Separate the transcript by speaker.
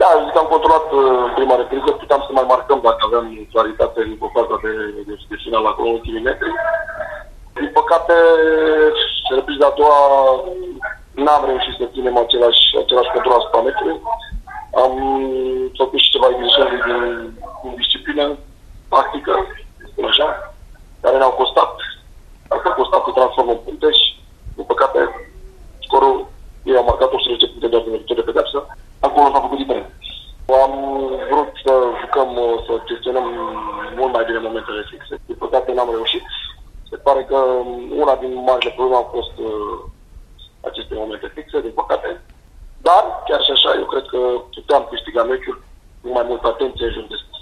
Speaker 1: Da, zic că am controlat în prima repriză, puteam să mai marcăm dacă aveam claritate în faza de final acolo, în ultimii metri. Din păcate, repriza a doua n-am reușit să ținem același control asupra meciului. Am făcut și ceva greșeli din disciplină tactică, spun așa, care ne-au costat. Asta a costat să transformă în punte și, din păcate, scorul, ei au marcat 18 puncte doar de pedeapsă. Acolo s-a făcut diferent. Am vrut să jucăm, să gestionăm mult mai bine momentele fixe. Din păcate n-am reușit. Se pare că una din marile probleme au fost aceste momente fixe, din păcate. Dar, chiar și așa, eu cred că puteam câștiga meciul cu mai multă atenție în jur de